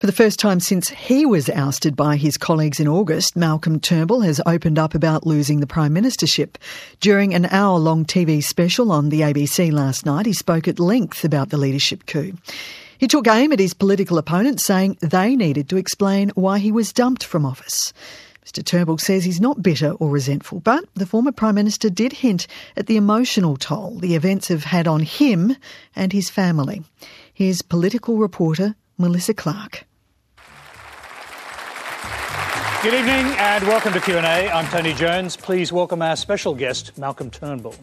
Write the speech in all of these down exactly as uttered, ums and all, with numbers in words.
For the first time since he was ousted by his colleagues in August, Malcolm Turnbull has opened up about losing the Prime Ministership. During an hour-long T V special on the A B C last night, he spoke at length about the leadership coup. He took aim at his political opponents, saying they needed to explain why he was dumped from office. Mr Turnbull says he's not bitter or resentful, but the former Prime Minister did hint at the emotional toll the events have had on him and his family. Here's political reporter Melissa Clark. Good evening and welcome to Q and A. I'm Tony Jones. Please welcome our special guest, Malcolm Turnbull.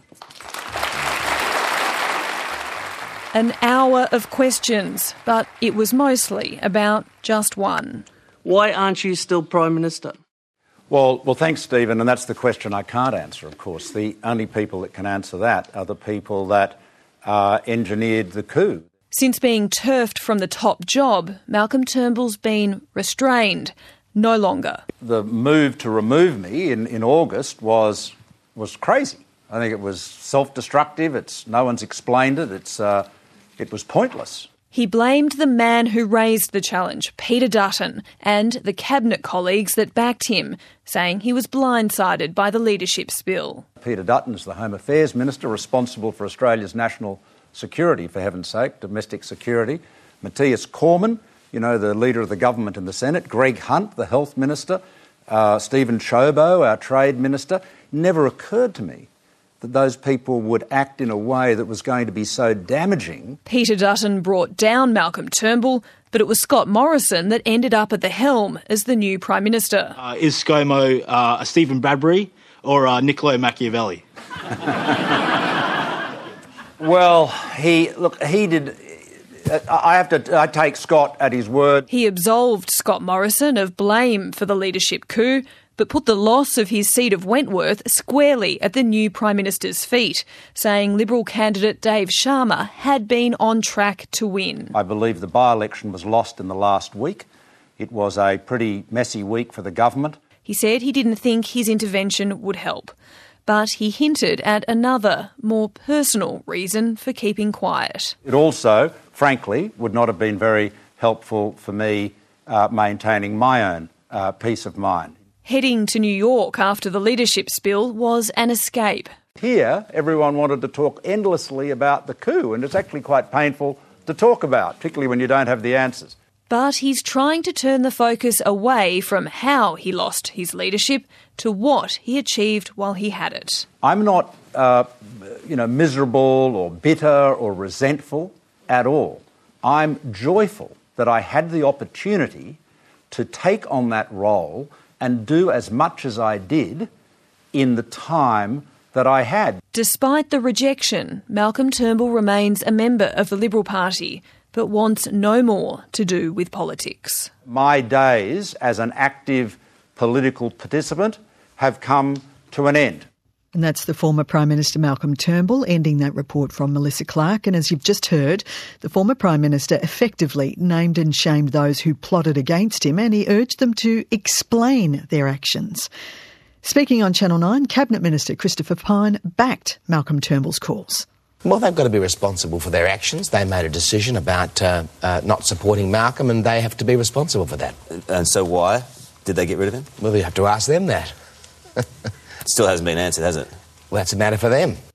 An hour of questions, but it was mostly about just one. Why aren't you still Prime Minister? Well, well, thanks, Stephen, and that's the question I can't answer, of course. The only people that can answer that are the people that uh, engineered the coup. Since being turfed from the top job, Malcolm Turnbull's been restrained. No longer. The move to remove me in, in August was was crazy. I think it was self-destructive. It's no one's explained it. It's uh, it was pointless. He blamed the man who raised the challenge, Peter Dutton, and the cabinet colleagues that backed him, saying he was blindsided by the leadership spill. Peter Dutton is the Home Affairs Minister responsible for Australia's national security, for heaven's sake, domestic security. Matthias Cormann, you know, the leader of the government in the Senate, Greg Hunt, the health minister, uh, Stephen Ciobo, our trade minister. Never occurred to me that those people would act in a way that was going to be so damaging. Peter Dutton brought down Malcolm Turnbull, but it was Scott Morrison that ended up at the helm as the new Prime Minister. Uh, is ScoMo uh, a Stephen Bradbury or uh, Niccolo Machiavelli? Well, he look, he did... I have to I take Scott at his word. He absolved Scott Morrison of blame for the leadership coup, but put the loss of his seat of Wentworth squarely at the new Prime Minister's feet, saying Liberal candidate Dave Sharma had been on track to win. I believe the by-election was lost in the last week. It was a pretty messy week for the government. He said he didn't think his intervention would help, but he hinted at another, more personal reason for keeping quiet. It also, frankly, would not have been very helpful for me uh, maintaining my own uh, peace of mind. Heading to New York after the leadership spill was an escape. Here, everyone wanted to talk endlessly about the coup, and it's actually quite painful to talk about, particularly when you don't have the answers. But he's trying to turn the focus away from how he lost his leadership to what he achieved while he had it. I'm not, uh, you know, miserable or bitter or resentful at all. I'm joyful that I had the opportunity to take on that role and do as much as I did in the time that I had. Despite the rejection, Malcolm Turnbull remains a member of the Liberal Party, but wants no more to do with politics. My days as an active political participant have come to an end. And that's the former Prime Minister Malcolm Turnbull ending that report from Melissa Clark. And as you've just heard, the former Prime Minister effectively named and shamed those who plotted against him, and he urged them to explain their actions. Speaking on Channel nine, Cabinet Minister Christopher Pyne backed Malcolm Turnbull's calls. Well, they've got to be responsible for their actions. They made a decision about uh, uh, not supporting Malcolm, and they have to be responsible for that. And so why did they get rid of him? Well, you have to ask them that. Still hasn't been answered, has it? Well, that's a matter for them.